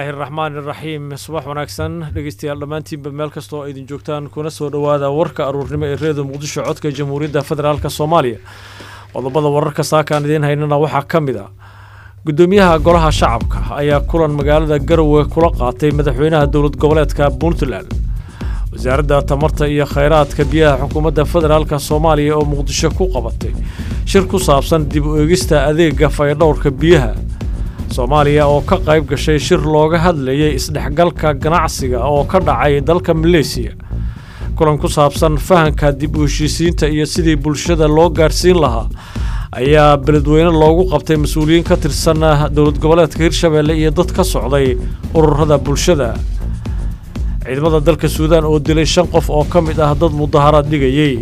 الله الرحمن الرحيم صباح وناكسن dhegeystayaal dhamaantiin meel kasto oo idin joogtaan kuna soo dhawaada warka aruurnimo ee reedo Muqdisho codka Jamhuuriyadda Federaalka Soomaaliya qodobada wararka saakaan idin haynana waxa kamid ah gudoomiyaha golaha shacabka ayaa kulan magaalada Garowe kula qaatay madaxweynaha dowlad goboleedka Puntland wasaaradda tamarta iyo kheyraadka biyaha xukuumadda federaalka Soomaaliya oo Muqdisho ku qabatay shir ku saabsan dib u eegista adeegga fayadhowrka biyaha Soomaaliya oo ka qayb gashay shir looga hadlayay isdhexgalka ganacsiga oo ka dhacay dalka Malaysia kulan ku saabsan fahanka dib u heshiisiinta iyo sidii bulshada loo gaarsiin lahaa ayaa beledweyne loogu qabtay mas'uuliyiin ka tirsan dowlad goboleedka Hirshabelle iyo dad ka socday ururada bulshada ciidamada dalka Suudaan oo dilay 5 qof oo kamid ah dad mudaharaad dhigayay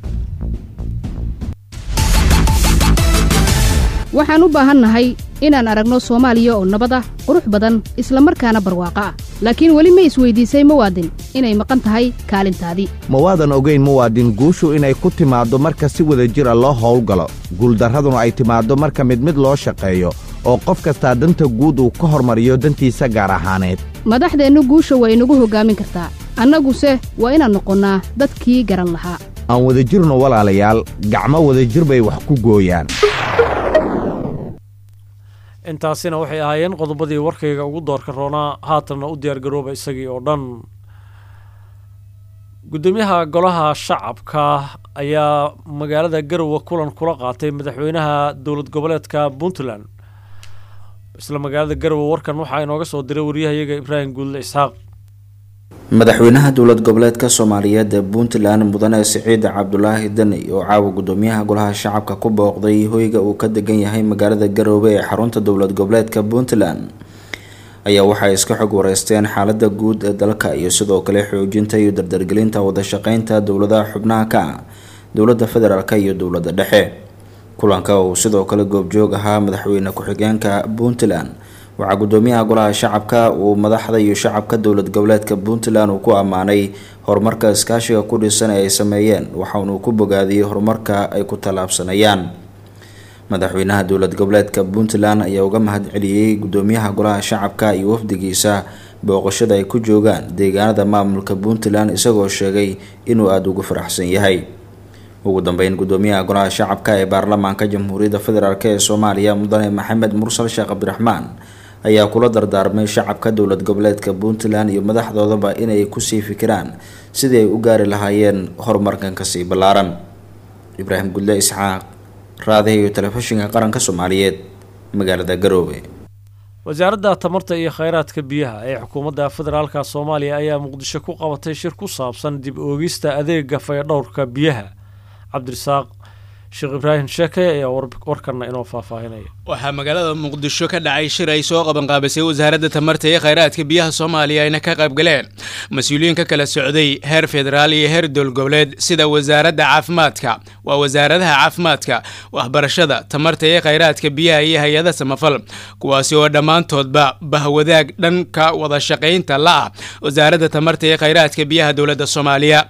waxaan u baahanahay inaan aragno Soomaaliya oo nabad ah qurux badan isla markaana barwaaqo ah laakiin wali ma isweydiisay muwaadin inay maqan tahay kaalintaadii muwaadin ogeyn muwaadin guushu inay ku timaado marka si wada jir ah loo howlgalo guuldaraduna ay timaado marka mid loo shaqeeyo oo qof kasta danta guud uu ka hormariyo dantiisa gaar ahaaneed madaxdeenu guusha way inagu hogaamin kartaa annaguse waa inaan noqonnaa dadkii garan lahaa aan wada jirno walaalayaal gacmo wada jir bay wax ku gooyaan intaasina waxay ahaayeen qodobadii warkayga ugu doorka roona haatan u diyaar garooba isagii oo dhan gudoomiyaha golaha shacabka ayaa magaalada Garowe kulan kula qaatay madaxweynaha dowlad goboleedka Puntland isla magaalada Garowe warkan waxa inooga soo diray wariyahayaga Ibrahim Guule Isxaaq madaxweynaha dowlad goboleedka Soomaaliyeed ee Puntland mudane Siciid Cabdullaahi Dani oo caawa gudoomiyaha golaha shacabka ku booqday hoyga uu ka degan yahay magaalada Garowe ee xarunta dowlad goboleedka Puntland ayaa waxay iska xog wareysteen xaaladda guud ee dalka iyo sidoo kale xoojinta iyo dardargelinta wada shaqeynta dowladaha xubnaha ka ah dowladda federaalka iyo dowladda dhexe kulanka oo sidoo kale goobjoog ahaa madaxweyne ku-xigeenka Puntland waxa gudoomiyaha golaha shacabka uu madaxda iyo shacabka dowlad goboleedka Puntland uu ku amaanay horumarka iskaashiga ku dhisan ee ay sameeyeen waxa uu ku bogaadiyay horumarka ay ku talaabsanayaan madaxweynaha dowlad goboleedka Puntland ayaa uga mahadceliyay gudoomiyaha golaha shacabka iyo wafdigiisa booqashada ay ku joogaan deegaanada maamulka Puntland isagoo sheegay inuu aad ugu faraxsan yahay ugu dambeyn gudoomiyaha golaha shacabka ee baarlamaanka Jamhuuriyadda Federaalka ee Soomaaliya mudane Maxamed Mursal Sheekh Cabdiraxmaan ayaa kula dardaarmay shacabka dowlad goboleedka Puntland iyo madaxdoodaba inay ku sii fikiraan sidii ay u gaari lahaayeen horumarkan ka sii ballaaran Ibrahim Guule Isxaaq raadiyo telefishinka qaranka Soomaaliyeed magaalada Garowe wasaaradda tamarta iyo kheyraadka biyaha ee xukuumadda federaalka Soomaaliya ayaa Muqdisho ku qabatay shir ku saabsan dib u eegista adeegga fayadhowrka biyaha Cabdirasaaq Sheekh Ibrahim Sheekay ayaa warkan inoo faahfaahinaya waxa magaalada Muqdisho ka dhacay shir ay soo qaban qaabisay wasaaradda tamarta iyo kheyraadka biyaha Soomaaliya ayna ka qayb galeen mas'uuliyiin ka kala socday heer federaal iyo heer dowlad goboleed sida wasaaradda caafimaadka waa wasaaradaha caafimaadka waxbarashada tamarta iyo kheyraadka biyaha iyo hay'adaha samafal kuwaasi oo dhamaantoodba bahwadaag dhanka wada shaqeynta la ah wasaaradda tamarta iyo kheyraadka biyaha dowladda Soomaaliya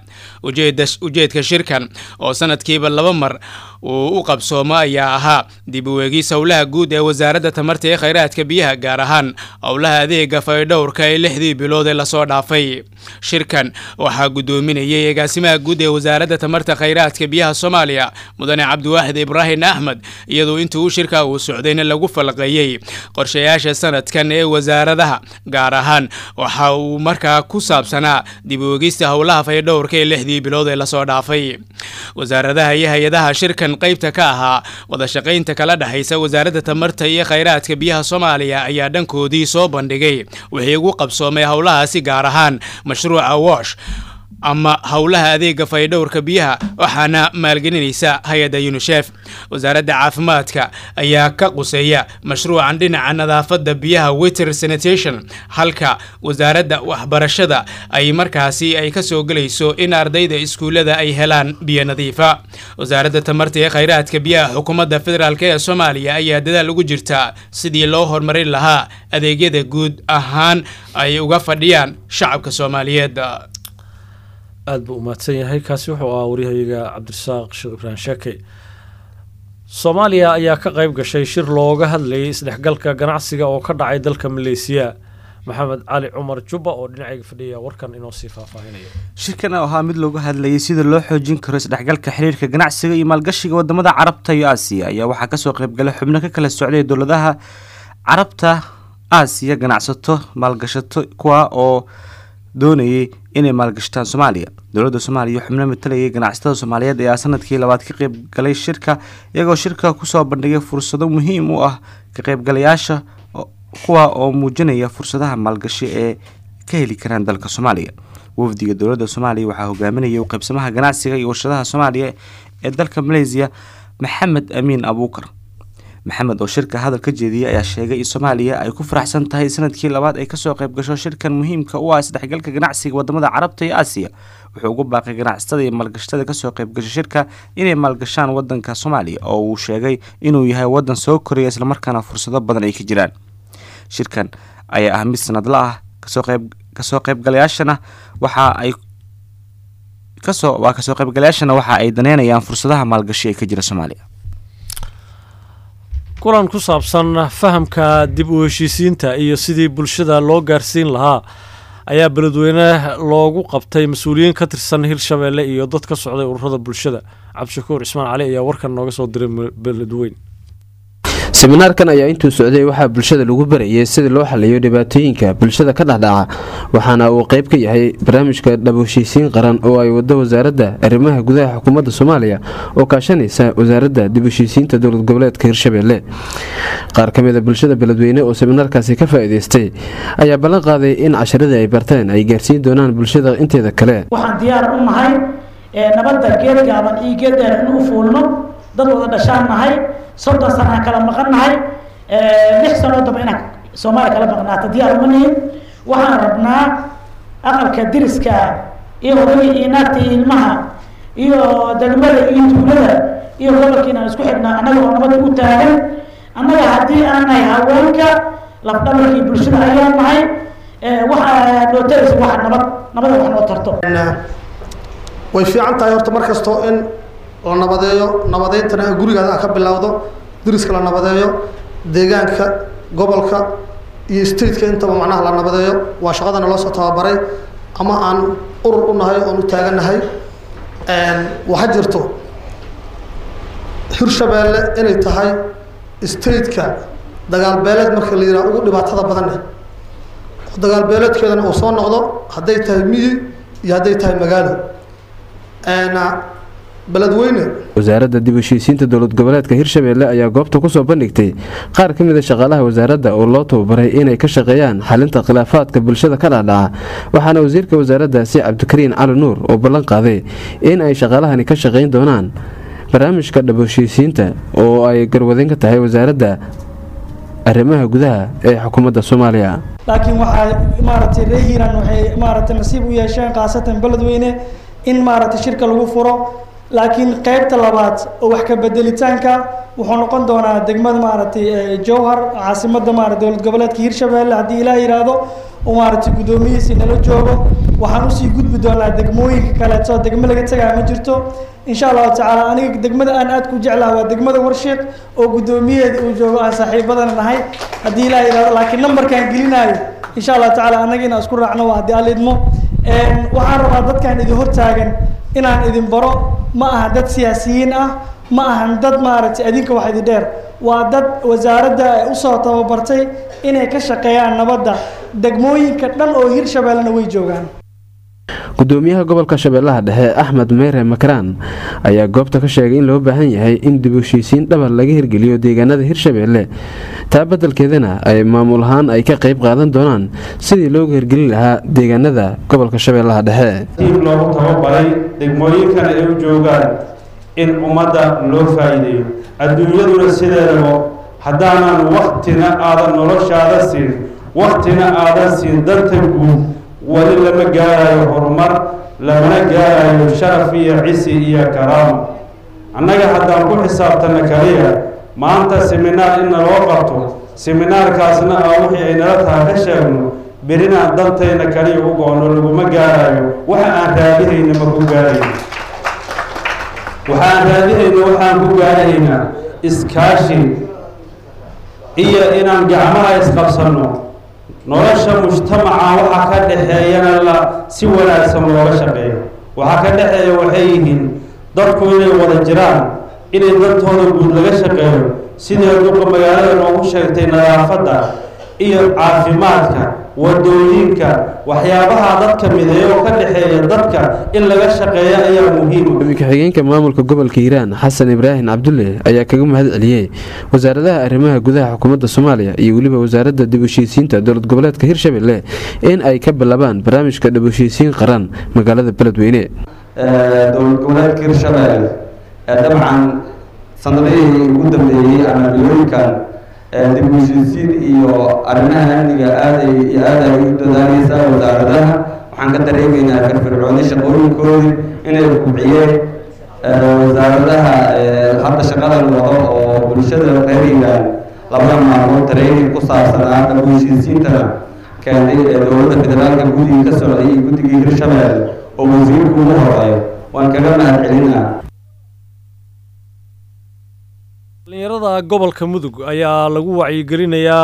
ujeedka shirkan oo sanadkiiba 2 mar uu qabsoomo ayaa ahaa dib u eegis howlaha guud ee wasaaradda tamarta iyo kheyraadka biyaha gaar ahaan howlaha adeegga fayadhowrka ee 6 bilood ee la soo dhaafay shirkan waxa gudoominayay agaasimaha guud ee wasaaradda tamarta kheyraadka biyaha Soomaaliya mudane Cabdiwaahid Ibrahim Ahmed iyadoo intuu shirka uu socdayna lagu falqeeyay qorshayaasha sanadkan ee wasaaradaha gaar ahaan waxa uu markaa ku saabsanaa dib u eegista howlaha fayadhowrka ee 6 bilood ee la soo dhaafay wasaaradaha iyo hay'adaha shirkan qaybta ka ahaa wada shaqeynta kala dhaxaysa wasaaradda tamarta iyo kheyraadka biyaha Soomaaliya ayaa dhankoodii soo bandhigay wixii ugu qabsoomay howlahaasi gaar ahaan mashruuca WASH ama howlaha adeegga fayadhowrka biyaha waxaana maalgelinaysa hay'adda UNICEF wasaaradda caafimaadka ayaa ka quseeya mashruucan dhinaca nadaafadda biyaha water sanitation halka wasaaradda waxbarashada ay markaasi ay ka soo galayso in ardayda iskuulada ay helaan biyo nadiif ah wasaaradda tamarta iyo kheyraadka biyaha xukuumadda federaalka ee Soomaaliya ayaa dadaal ugu jirta sidii loo horumarin lahaa adeegyada guud ahaan ay uga fadhiyaan shacabka Soomaaliyeed aad buu umahadsan yahay kaasi wuxuu ahaa wariyahayaga Cabdirasaaq Sheekh Ibrahim Sheekay Soomaaliya ayaa ka qayb gashay shir looga hadlayay isdhexgalka ganacsiga oo ka dhacay dalka Malaysia maxamed cali cumar jubba oo dhinacayga fadhiya warkan inoo sii faahfaahinaya. shirkan oo ahaa mid looga hadlayay sida loo xoojin karo isdhexgalka xiriirka ganacsiga iyo maalgashiga wadamada carabta iyo aasiya ayaa waxaa kasoo qaybgalay xubno ka kala socday dowladaha carabta, aasiya, ganacsato, maalgashato kuwa oo doonayay inay maalgashtaan Soomaaliya. Dowladda Soomaaliya xubno matalayay ganacsatada Soomaaliyeed ayaa sanadkii labaad ka qayb galay shirka, iyagoo shirka kusoo bandhigay fursado muhiim u ah ka qaybgalayaasha kuwa oo muujinaya fursadaha maalgashi ee ka heli karaan dalka Soomaaliya. wafdiga dowladda Soomaaliya waxaa hogaaminayay qaybsamaha ganacsiga iyo warshadaha Soomaaliya ee dalka Malaysia Maxamed Amiin Abuukar. maxamed oo shirka hadal ka jeediyay ayaa sheegay in Soomaaliya ay ku faraxsan tahay sanadkii labaad ay kasoo qayb gasho shirkan muhiimka u ah isdhexgalka ganacsiga wadamada carabta iyo aasiya. wuxuu ugu baaqay ganacsatada iyo maalgashatada kasoo qayb gashay shirka inay maalgashaan wadanka Soomaaliya oo uu sheegay inuu yahay wadan soo koraya isla markaana fursado badan ay ka jiraan. shirkan ayaa ah mid sanadle ah, kasoo qaybgalayaashana waxa ay daneynayaan fursadaha maalgashi ee ka jira Soomaaliya. kulan ku saabsan fahamka dib u heshiisiinta iyo sidii bulshada loo gaarsiin lahaa ayaa beledweyne loogu qabtay mas-uuliyiin ka tirsan Hirshabeelle iyo dad ka socday ururada bulshada. Cabdishakuur Ismaan Cali ayaa warkan nooga soo diray beledweyne. seminaarkan ayaa intuu socday waxaa bulshada lagu barayay sida loo xaliyo dhibaatooyinka bulshada ka dhexdhaca, waxaana uu qayb ka yahay barnaamijka dhab u heshiisiin qaran oo ay wado wasaaradda arrimaha gudaha xukuumadda Soomaaliya oo kaashanaysa wasaaradda dib u heshiisiinta dowlad goboleedka Hirshabeelle. qaar ka mid ah bulshada beledweyne oo seminaarkaasi ka faa'iideystay ayaa ballan qaaday in casharada ay barteen ay gaarsiin doonaan bulshada inteeda kale. waxaan diyaar u nahay nabadda geed gaaban iyo geed dheer inuu fuulno, dad wada dhashaan nahay, 30 sano kala maqannahay, 6 sano daba inaan Soomaaliya kala maqnaato diyaar uma nihin. waxaan rabnaa aqalka diriska iyo hooyada iyo naagta iyo ilmaha iyo degmada iyo tuulada iyo gobolka inaan isku xidhnaa annaga oo nabad u taagan. annaga haddii aan nahay haweenka lafdhabarkii bulshada ayaan nahay, waxaa noo taraysa waxa nabada wax noo tarto. way fiican tahay horta mar kasto in la nabadeeyo, nabadayntana gurigaada ka bilowdo, diriska la nabadeeyo, deegaanka, gobolka iyo state-ka intaba macnaha la nabadeeyo. waa shaqadana loo soo tababaray ama aan urur u nahay oo u taaganahay. waxa jirto Hirshabeelle inay tahay state-ka dagaal beeleed marka la yiraahdo ugu dhibaatada badan ah. dagaal beeleedkeedana uu soo noqdo hadday tahay miyi iyo hadday tahay magaalo. beledweyne wasaaradda dib u heshiisiinta dowlad goboleedka Hirshabeelle ayaa goobta ku soo bandhigtay qaar ka mid ah shaqaalaha wasaaradda oo loo tababaray inay ka shaqeeyaan xalinta khilaafaadka bulshada ka dhacdhaca. waxaana wasiirka wasaaraddaasi Cabdikariin Cali Nuur oo ballan qaaday in ay shaqaalahani ka shaqeyn doonaan barnaamijka dhab u heshiisiinta oo ay garwadeen ka tahay wasaaradda arrimaha gudaha ee xukuumadda Soomaaliya. laakiin waxa reehiran waxay nasiib u yeesheen qaasatan beledweyne in shirka lagu furo. laakiin qaybta labaad oo wax ka bedelitaanka wuxuu noqon doonaa degmada Jowhar, caasimadda dowlad goboleedka Hirshabeelle haddii Ilaahay yiraahdo oo gudoomiyihiisa nala joogo. waxaan u sii gudbi doonaa degmooyinka kale oo degmo laga tagaa ma jirto insha Allah taala. aniga degmada aan aad ku jeclahay waa degmada Warshiiq oo gudoomiyeed uu joogo aan saaxiibadan nahay haddii Ilaahay yiraahdo. laakiin numberkan gelinayo insha Allah taala anaga inaan isku raacno waa haddii alidmo. waxaan rabaa dadkan idin hortaagan inaan idin baro, ma aha dad siyaasiyiin ah, ma ahan dad adinka wax idin dheer, waa dad wasaaradda ay u soo tababartay inay ka shaqeeyaan nabadda. degmooyinka dhan oo Hirshabeellena way joogaan. gudoomiyaha gobolka Shabeellaha Dhexe Axmed Meere Makraan ayaa goobta ka sheegay in loo baahan yahay in dib u heshiisiin dhabar laga hirgeliyo deegaanada Hirshabeelle, taa beddelkeedana ay maamul ahaan ay ka qayb qaadan doonaan sidii looga hirgelin lahaa deegaanada gobolka Shabeellaha Dhexe. loogu tababaray degmooyinkana ay u joogaan in ummadda loo faa'iideeyo. adduunyaduna sideedaba haddaanan waqtina aadan noloshaada siin, waqtina aadan siin danta guud, wali lama gaarayo horumar, lamana gaarayo sharaf iyo cisi iyo karaamo. annaga haddaan ku xisaabtana kaliya maanta seminaar in naloo qabto, seminaarkaasna wixii ay nala tahay ka sheegno, berina dantayna kaliya u goono laguma gaarayo. waxa aan raadihayna ma ku gaarayno. waxaan ku gaaraynaa iskaashi iyo inaan gacmaha isqabsanno, nolosha mujtamaca waxaa ka dhexeeyana si wanaagsan looga shaqeeyo. waxaa ka dhexeeya waxay yihiin dadku inay wada jiraan, inay dantooda guud laga shaqeeyo, sidii duqa magaalada noogu sheegtay nadaafadda iyo caafimaadka, wadooyinka, waxyaabaha dadka mideeyo oo ka dhexeeya dadka in laga shaqeeyo ayaa muhiim ah. Ku-xigeenka maamulka gobolka Hiiraan Xasan Ibraahin Cabdulle ayaa kaga mahad celiyay wasaaradaha arrimaha gudaha xukuumadda Soomaaliya iyo waliba wasaaradda dib u heshiisiinta dowlad goboleedka Hirshabelle in ay ka bilaabaan barnaamijka dib u heshiisiin qaran magaalada Beledweyne. dowlad goboleedka Hirshabelle dabcan sanadihii ugu dambeeyay ama bilooyinkan dib u heshiisiin iyo arrimaha amniga aad ay u dadaalaysaa wasaaradaha. waxaan ka dareemaynaa firfircooni shaqooyinkoodii inay kubciyeen wasaaradaha hadda shaqadan wado oo bulshada reer Hiiraan labada maalmood training ku saabsanaa dib u heshiisiintana keenay dowladda federaalka guddiga ka socday iyo guddiga Hirshabelle oo wasiirku ugu horeeyo. waan kaga mahad celinaa. dhalinyarada gobolka Mudug ayaa lagu wacyigelinayaa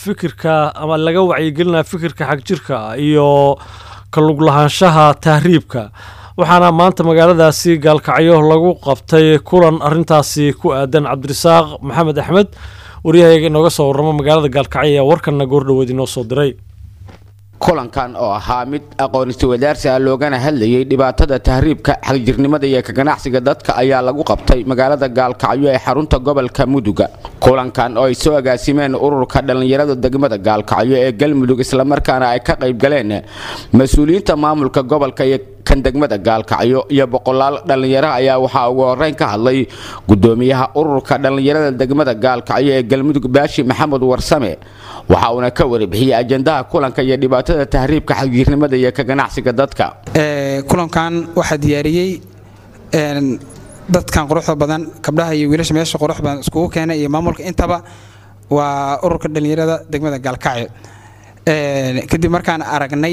fikirka xagjirka iyo ka lug lahaanshaha tahriibka. waxaana maanta magaaladaasi Gaalkacyo lagu qabtay kulan arintaasi ku aadan. Cabdirasaaq Maxamed Axmed wariyahayaga inooga soo warrama magaalada Gaalkacyo ayaa warkanna goordhaweed inoo soo diray. kulankan oo ahaa mid aqoonsi wadaarsi ah loogana hadlayay dhibaatada tahriibka, xagjirnimada iyo ka ganacsiga dadka ayaa lagu qabtay magaalada Gaalkacyo ee xarunta gobolka Mudug. kulankan oo ay soo agaasimeen ururka dhalinyarada degmada Gaalkacyo ee Galmudug isla markaana ay ka qayb galeen mas'uuliyiinta maamulka gobolka iyo kan degmada Gaalkacyo iyo boqolaal dhalinyaro ayaa waxa ugu horeyn ka hadlay gudoomiyaha ururka dhalinyarada degmada Gaalkacyo ee Galmudug Baashi Maxamed Warsame. waxa uu ka warbixiyay ajandaha kulanka iyo dhibaatada tahriibka, xagjirnimada iyo ka ganacsiga dadka. kulankan waxa diyaariyay dadkan quruxda badan, gabdhaha iyo wiilasha meesha quruxda badan isku keenay iyo maamulka intaba waa ururka dhalinyarada degmada Gaalkacyo. kadib markaan aragnay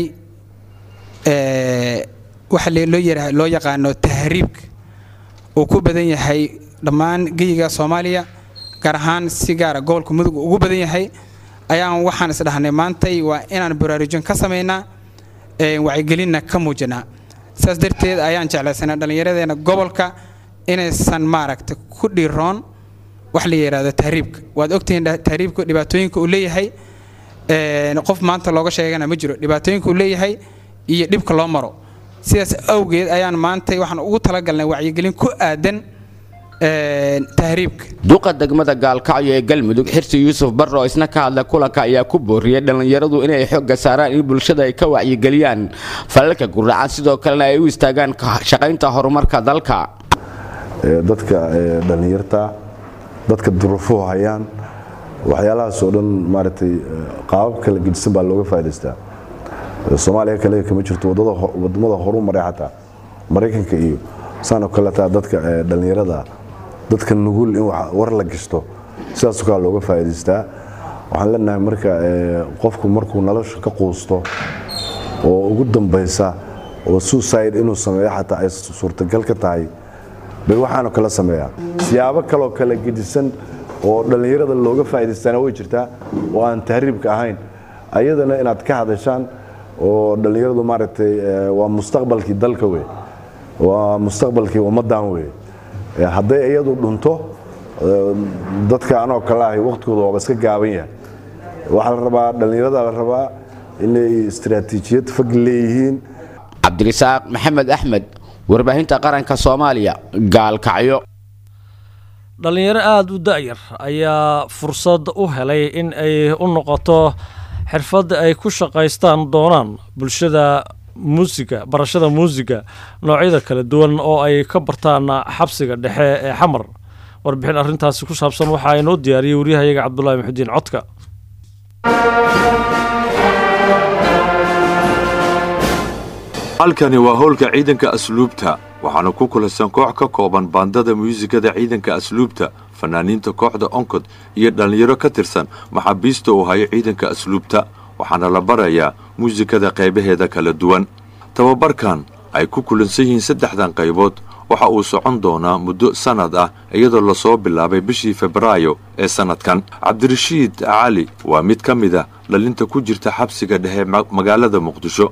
waxa loo yaqaano tahriibka oo ku badan yahay dhammaan geyiga Soomaaliya, gaar ahaan si gaar ah gobolka Mudug ugu badan yahay, ayaan waxaan isdhahnay maantay waa inaan baraarujin ka sameynaa wacyigelinna ka muujinaa. sidaas darteed ayaan jeclaysanaa dhallinyaradeena gobolka inaysan maaragtay ku dhiiroon wax la yiraahdo tahriibka. waad ogtihiin tahriibka dhibaatooyinka uu leeyahay, qof maanta looga sheegana ma jiro dhibaatooyinka uu leeyahay iyo dhibka loo maro. sidaas awgeed ayaan maantay waxaan ugu talagalnay wacyigelin ku aadan tahriibka. duqa degmada Gaalkacyo ee Galmudug Xirsi Yuusuf Barro isna ka hadlay kulanka ayaa ku booriyay dhalinyaradu inay xoog saaraan in bulshada ay ka wacyigeliyaan falalka gurracan, sidoo kalena ay u istaagaan shaqaynta horumarka dalka. dadka dhalinyarta, dadka duruufuhu hayaan, waxyaalahaas oo dhan maaragtay qaabab kala gedisan baa looga faa'iidaystaa. Soomaaliya kale kama jirto wadamada horumaray xataa Mareykanka iyo saano kale taa dadka dhalinyarada, dadka nugul in war la gashto sidaas oo kale looga faa'iidaystaa. waxaan leenahay marka qofku markuu nolosha ka quusto oo ugu dambaysa oo suicide inuu sameeyo xataa ay suurtagal ka tahay bay waxaan kala sameeyaa. siyaabo kale gedisan oo dhalinyarada looga faa'iidaystana way jirtaa oo aan tahriibka ahayn. ayadana inaad ka hadashaan oo dhalinyaradu maaragtay waa mustaqbalkii dalka weey, waa mustaqbalkii ummadan weey. hadday iyadu dhunto dadka anoo kale ah waqtigooda waa iska gaaban yahay. waxa la rabaa dhalinyarada la rabaa inay istiraatiijiyad fog leeyihiin. Cabdirasaaq Maxamed Axmed, warbaahinta qaranka Soomaaliya, Gaalkacyo. dhalinyaro aad u da'yar ayaa fursad u helay in ay u noqoto xirfad ay ku shaqaystaan doonaan barashada muusiga noocyada kala duwan oo ay ka bartaan xabsiga dhexe ee Xamar. warbixin arintaasi ku saabsan waxa ay noo diyaariyay wariyahayaga Cabdullaahi Maxudiin Codka. halkani waa howlka ciidanka asluubta, waxaana ku kulansan koox ka kooban baandada muusikada ciidanka asluubta, fanaaniinta kooxda onkod iyo dhalinyaro ka tirsan maxaabiista uu hayo ciidanka asluubta. waxaana la barayaa muusikada qaybaheeda kala duwan. tababarkan ay ku kulansan yihiin 3 qaybood waxa uu socon doonaa muddo sanad ah iyadoo lasoo bilaabay bishii Febraayo ee sanadkan. Cabdirashiid Cali waa mid ka mid ah dhalinta ku jirta xabsiga dhexe magaalada Muqdisho.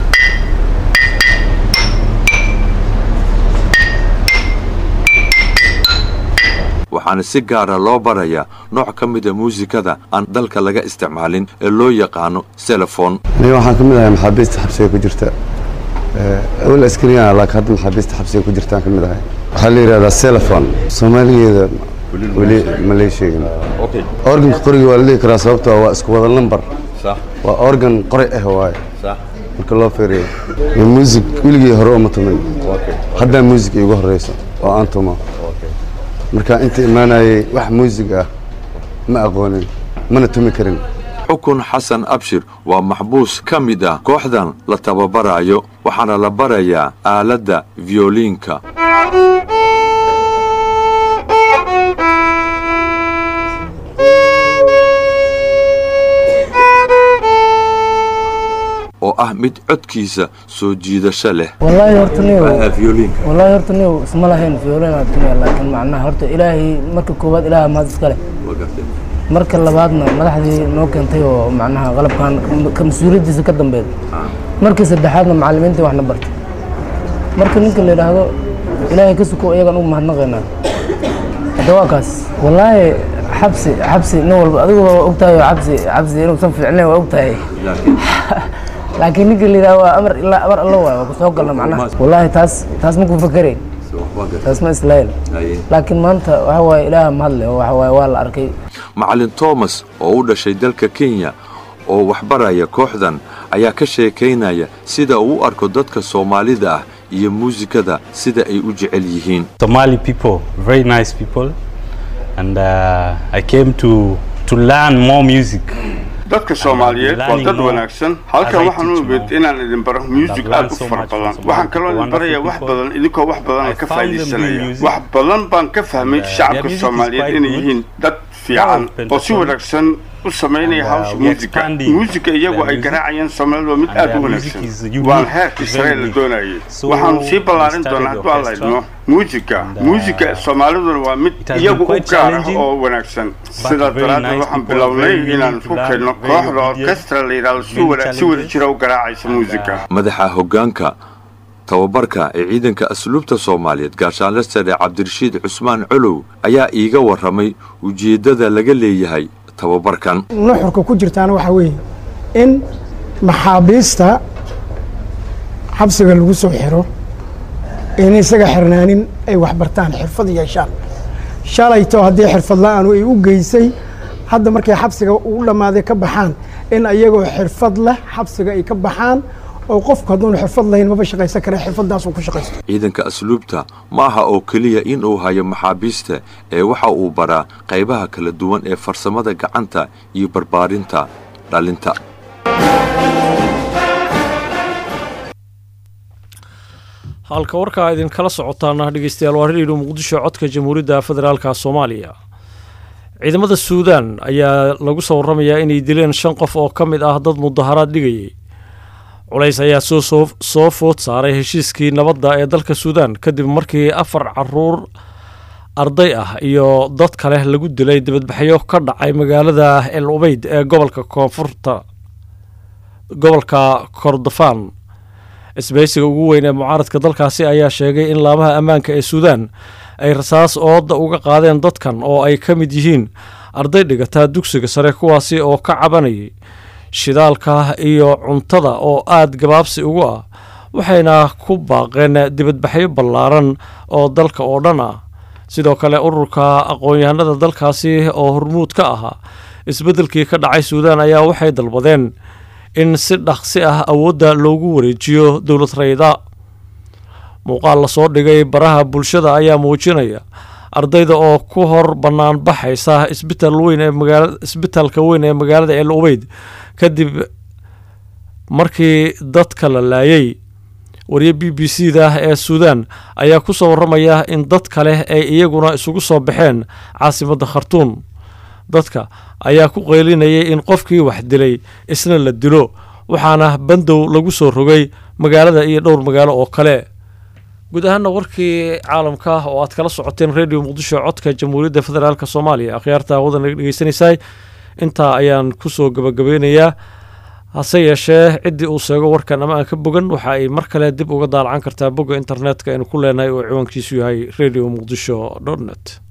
waxaana si gaar ah loo barayaa nooc ka mid ah muusikada aan dalka laga isticmaalin ee loo yaqaano telephone. waxaan ka mid ahay maxaabiista xabsiga ku jirta awal askariga laakiin hadda maxaabiista xabsiga ku jirtaan ka mid ahay. waxaa la yiraahdaa telephone Soomaaliyeed wali ma la sheegin. organka qoriga waa la dhihi karaa sababtoo waa isku wada number. waa organ qori ah waaye. marka loo fiiriyo muusik weligii hore uma tumin. hadda muusik igu horeysa oo aan tumo. marka inta imaanayay wax muusik ah ma aqoonin mana tumi karin. xukun xasan abshir waa maxbuus ka mid ah kooxdan la tababarayo waxaana la barayaa aaladda violinka. oo ah mid codkiisa soo jiidasho leh. wallahi horta niyo isma lahayn violin aad tunay laakiin macnaha horta ilaahay marka koobaad ilaahay ma iskale marka labaadna madaxdii noo keentay oo macnaha qalabkan ka mas'uuliyadiisa ka dambeeyay marka saddexaadna macallimiinta waxna bartay marka ninka la yiraahdo ilaahay ka suko iyagan ugu mahadnaqayna dawakaas wallahi xabsi nin walba adigu waa ogtahay xabsi inuu san fiicnaa waa ogtahay laakiin ninka la yiraahdo amar Allah waa ku soo galna macnaha wallahi taas ma ku fakareen taas ma islaayl laakiin maanta waxa way ilaaha mahadle waxa way waa la arkay. Macallin Thomas oo u dhashay dalka Kenya oo waxbaraya kooxdan ayaa ka sheekeynaya sida uu u arko dadka Soomaalida ah iyo muusikada sida ay u jecel yihiin. Somali people, very nice people, and I came to learn more music. dadka Soomaaliyeed waa dad wanaagsan halkan waxaan u imid inaan idin baro music aad u fara badan waxaan kaloo idin barayaa wax badan idinkoo wax badan ka faa'iideysanaya wax badan baan ka fahmay shacabka Soomaaliyeed inay yihiin dad fiican oo si wanaagsan u sameynaya hawsha musica iyagu ay garaacayaan Soomaalidu mid aad u wanaagsan waan heerka Israel doonayay waxaan si ballaarin doonaa hadduu Alla idmo musica Soomaalidu waa mid iyagu u gaar ah oo wanaagsan sida daraaddeed waxaan bilownay inaan ku keenno kooxda orchestra la yiraahdo si wada jira u garaacaysa musica. madaxa hoggaanka tababarka ee ciidanka asluubta Soomaaliyeed gaashaanle sare Cabdirashiid Cusmaan Colow ayaa iiga waramay ujeedada laga leeyahay tababarkan. nuxurka ku jirtaana waxa weeye in maxaabiista xabsiga lagu soo xiro in isaga xirnaanin ay wax bartaan xirfad yeeshaan shalayto haddii xirfad la'aan ay u geysay hadda markay xabsiga u dhamaaday ka baxaan in ayagoo xirfad leh xabsiga ay ka baxaan oo qofku hadduu xirfad lahayn ma shaqaysan kara xirfadaas uu ku shaqaysto. ciidanka asluubta ma aha oo kaliya in uu hayo maxaabiista ee waxa uu baraa qaybaha kala duwan ee farsamada gacanta iyo barbaarinta dhalinta. halka warka idin kala socotaana dhageystayaal waa Radio Muqdisho codka Jamhuuriyadda Federaalka Soomaaliya. ciidamada Suudaan ayaa lagu soo waramayaa inay dileen 5 qof oo ka mid ah dad mudaharaad dhigayay. culays ayaa soo food saaray heshiiskii nabadda ee dalka Suudaan kadib markii 4 caruur arday ah iyo dad kale lagu dilay dibadbaxyo ka dhacay magaalada El Ubayd ee gobolka Kordofaan. isbahaysiga ugu weyn ee mucaaradka dalkaasi ayaa sheegay in laamaha ammaanka ee Suudaan ay rasaas ooda uga qaadeen dadkan oo ay ka mid yihiin arday dhigata dugsiga sare kuwaasi oo ka cabanayay shidaalka iyo cuntada oo aad gabaabsi ugu ah waxayna ku baaqeen dibadbaxyo ballaaran oo dalka oo dhan ah. sidoo kale ururka aqoon-yahanada dalkaasi oo hormuud ka ahaa isbeddelkii ka dhacay Suudaan ayaa waxay dalbadeen in si dhaqsi ah awoodda loogu wareejiyo dowlad rayida. muuqaal la soo dhigay baraha bulshada ayaa muujinaya ardayda oo ku hor bannaan baxaysa isbitaalka weyn ee magaalada El Ubayd kadib markii dadka la laayay. wariye BBC-da ee Suudaan ayaa ku soo waramaya in dad kale ay iyaguna isugu soo baxeen caasimadda Khartoum. dadka ayaa ku qeylinayay in qofkii wax dilay isna la dilo waxaana bandow lagu soo rogay magaalada iyo dhowr magaalo oo kale. guud ahaana warkii caalamka oo aad kala socoteen radio muqdisho codka jamhuuriyadda federaalk soomaaliya akhyaarta wadan dhegeysanaysaa intaa ayaan kusoo gabagabeynayaa hase yeeshee ciddii uu sheego warkan ama aan ka bogan waxa ay mar kale dib uga daalacan kartaa bogga internetka aynu ku leenahay oo ciwaankiisu yahay radio muqdisho net